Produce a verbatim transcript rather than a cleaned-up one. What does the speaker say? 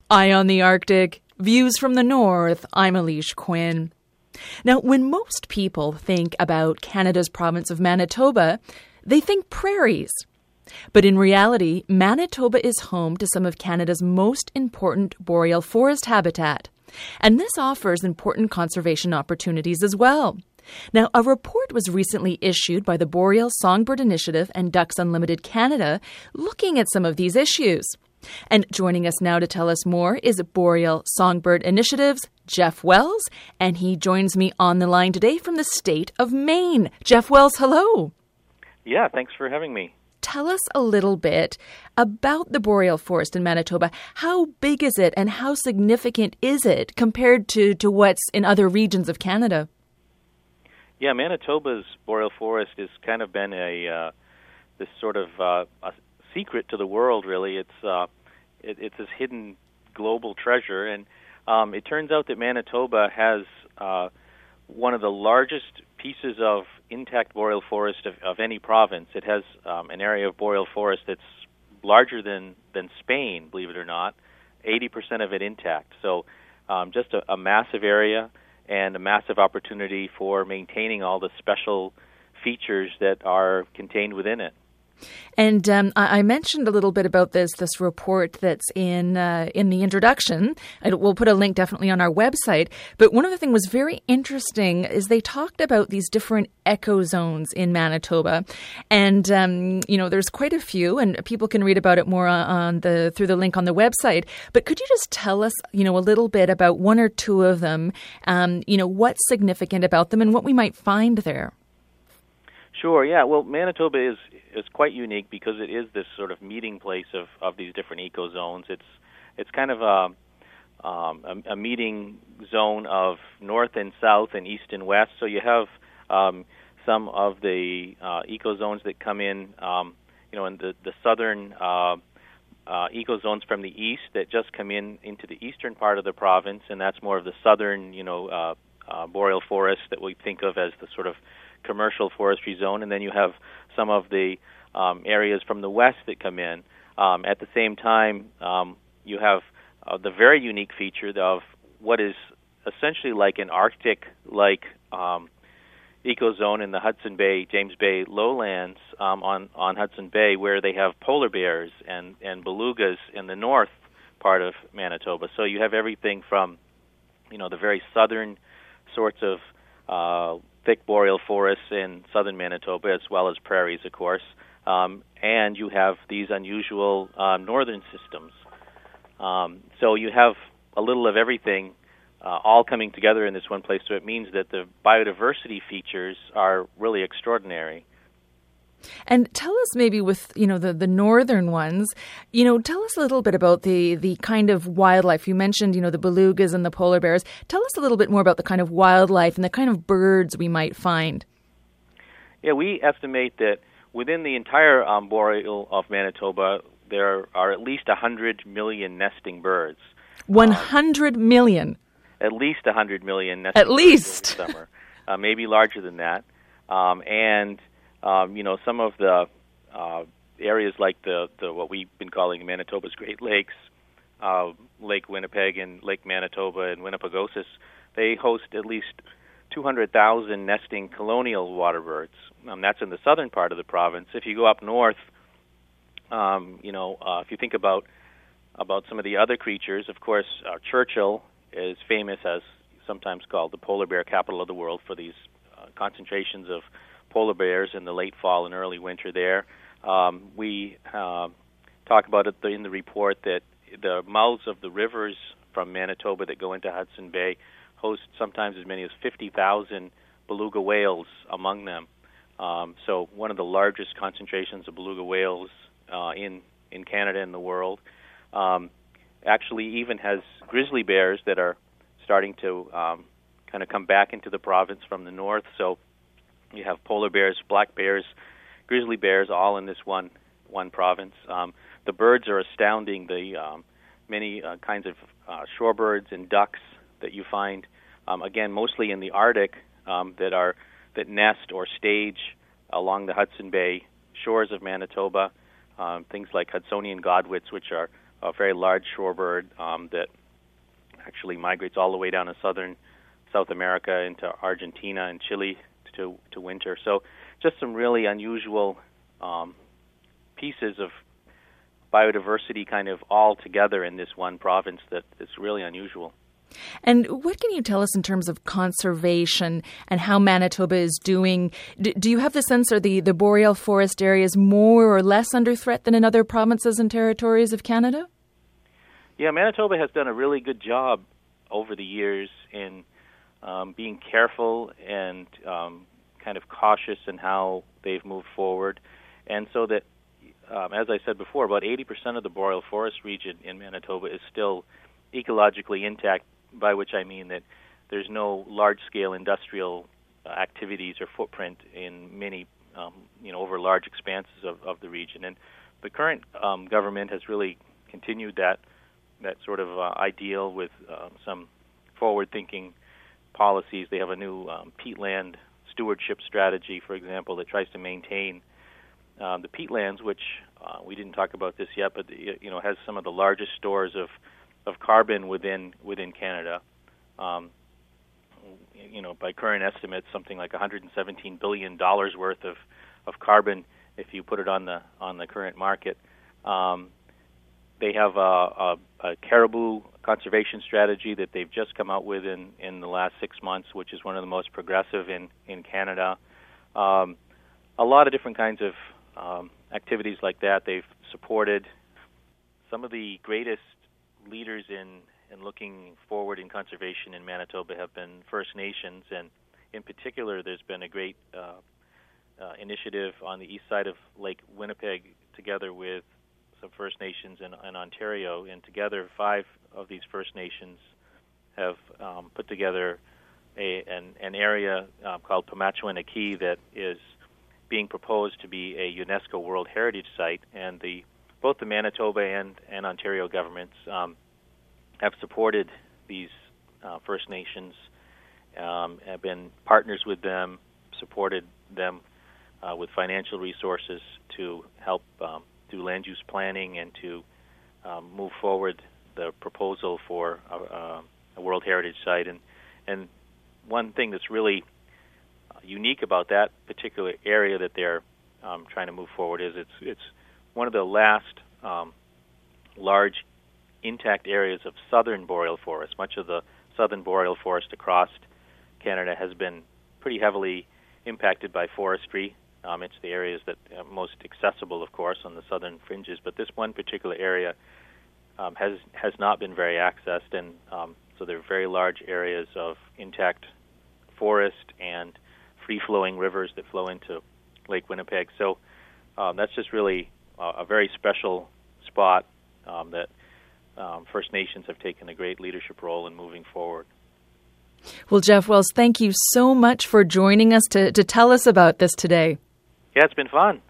Eye on the Arctic, Views from the North. I'm Alicia Quinn. Now, when most people think about Canada's province of Manitoba, they think prairies. But in reality, Manitoba is home to some of Canada's most important boreal forest habitat. And this offers important conservation opportunities as well. Now, a report was recently issued by the Boreal Songbird Initiative and Ducks Unlimited Canada looking at some of these issues. And joining us now to tell us more is Boreal Songbird Initiative's Jeff Wells, and he joins me on the line today from the state of Maine. Jeff Wells, hello. Yeah, thanks for having me. Tell us a little bit about the boreal forest in Manitoba. How big is it and how significant is it compared to, to what's in other regions of Canada? Yeah, Manitoba's boreal forest has kind of been a uh, this sort of uh, a secret to the world, really. It's uh, it, it's this hidden global treasure, and um, it turns out that Manitoba has uh, one of the largest pieces of intact boreal forest of, of any province. It has um, an area of boreal forest that's larger than, than Spain, believe it or not, eighty percent of it intact. So um, just a, a massive area and a massive opportunity for maintaining all the special features that are contained within it. And um, I mentioned a little bit about this this report that's in uh, in the introduction. I, we'll put a link definitely on our website. But one of the things was very interesting is they talked about these different ecozones in Manitoba, and um, you know there's quite a few, and people can read about it more on the through the link on the website. But could you just tell us, you know, a little bit about one or two of them? Um, you know, what's significant about them and what we might find there? Sure, yeah. Well, Manitoba is is quite unique because it is this sort of meeting place of, of these different ecozones. It's it's kind of a, um, a, a meeting zone of north and south and east and west. So you have um, some of the uh, ecozones that come in, um, you know, in the, the southern uh, uh, ecozones from the east that just come in into the eastern part of the province, and that's more of the southern, you know, uh, uh, boreal forest that we think of as the sort of commercial forestry zone, and then you have some of the um, areas from the west that come in. Um, at the same time, um, you have uh, the very unique feature of what is essentially like an Arctic-like um, ecozone in the Hudson Bay, James Bay lowlands um, on, on Hudson Bay, where they have polar bears and, and belugas in the north part of Manitoba. So you have everything from, you know, the very southern sorts of uh, thick boreal forests in southern Manitoba, as well as prairies, of course, um, and you have these unusual uh, northern systems. Um, so you have a little of everything uh, all coming together in this one place, so it means that the biodiversity features are really extraordinary. And tell us maybe with, you know, the, the northern ones, you know, tell us a little bit about the, the kind of wildlife. You mentioned, you know, the belugas and the polar bears. Tell us a little bit more about the kind of wildlife and the kind of birds we might find. Yeah, we estimate that within the entire um, boreal of Manitoba, there are at least one hundred million nesting birds. one hundred um, million? At least one hundred million nesting at birds least. in the summer. Uh, maybe larger than that. Um, and... Um, you know, some of the uh, areas like the, the what we've been calling Manitoba's Great Lakes, uh, Lake Winnipeg and Lake Manitoba and Winnipegosis, they host at least two hundred thousand nesting colonial water birds. Um, that's in the southern part of the province. If you go up north, um, you know, uh, if you think about about some of the other creatures, of course, uh, Churchill is famous as sometimes called the polar bear capital of the world for these uh, concentrations of polar bears in the late fall and early winter there. Um, we uh, talk about it in the report that the mouths of the rivers from Manitoba that go into Hudson Bay host sometimes as many as fifty thousand beluga whales among them. Um, so one of the largest concentrations of beluga whales uh, in, in Canada and the world. Um, actually even has grizzly bears that are starting to um, kind of come back into the province from the north. So you have polar bears, black bears, grizzly bears, all in this one one province. Um, the birds are astounding. The um, many uh, kinds of uh, shorebirds and ducks that you find, um, again, mostly in the Arctic, um, that are that nest or stage along the Hudson Bay shores of Manitoba. Um, things like Hudsonian godwits, which are a very large shorebird um, that actually migrates all the way down to southern South America into Argentina and Chile to to winter. So just some really unusual um, pieces of biodiversity kind of all together in this one province that is really unusual. And what can you tell us in terms of conservation and how Manitoba is doing? D- do you have the sense are the, the boreal forest areas more or less under threat than in other provinces and territories of Canada? Yeah, Manitoba has done a really good job over the years in um, being careful and um, kind of cautious in how they've moved forward. And so that, um, as I said before, about eighty percent of the boreal forest region in Manitoba is still ecologically intact, by which I mean that there's no large-scale industrial uh, activities or footprint in many, um, you know, over large expanses of, of the region. And the current um, government has really continued that that sort of uh, ideal with uh, some forward-thinking policies. They have a new um, peatland stewardship strategy, for example, that tries to maintain uh, the peatlands, which uh, we didn't talk about this yet, but you know has some of the largest stores of of carbon within within Canada. Um, you know, by current estimates, something like one hundred seventeen billion dollars worth of, of carbon if you put it on the on the current market. Um, they have a, a, a caribou conservation strategy that they've just come out with in, in the last six months, which is one of the most progressive in, in Canada. Um, a lot of different kinds of um, activities like that. They've supported some of the greatest leaders in, in looking forward in conservation in Manitoba have been First Nations, and in particular there's been a great uh, uh, initiative on the east side of Lake Winnipeg together with some First Nations in, in Ontario, and together five of these First Nations have um, put together a, an, an area uh, called Pimatuan Key that is being proposed to be a UNESCO World Heritage Site, and the both the Manitoba and, and Ontario governments um, have supported these uh, First Nations, um, have been partners with them, supported them uh, with financial resources to help um, do land use planning and to um, move forward the proposal for a, a World Heritage Site. And, and one thing that's really unique about that particular area that they're um, trying to move forward is it's it's one of the last um, large intact areas of southern boreal forest. Much of the southern boreal forest across Canada has been pretty heavily impacted by forestry. Um, it's the areas that are most accessible, of course, on the southern fringes. But this one particular area um, has has not been very accessed, and um, so there are very large areas of intact forest and free-flowing rivers that flow into Lake Winnipeg. So um, that's just really uh, a very special spot um, that um, First Nations have taken a great leadership role in moving forward. Well, Jeff Wells, thank you so much for joining us to, to tell us about this today. Yeah, it's been fun.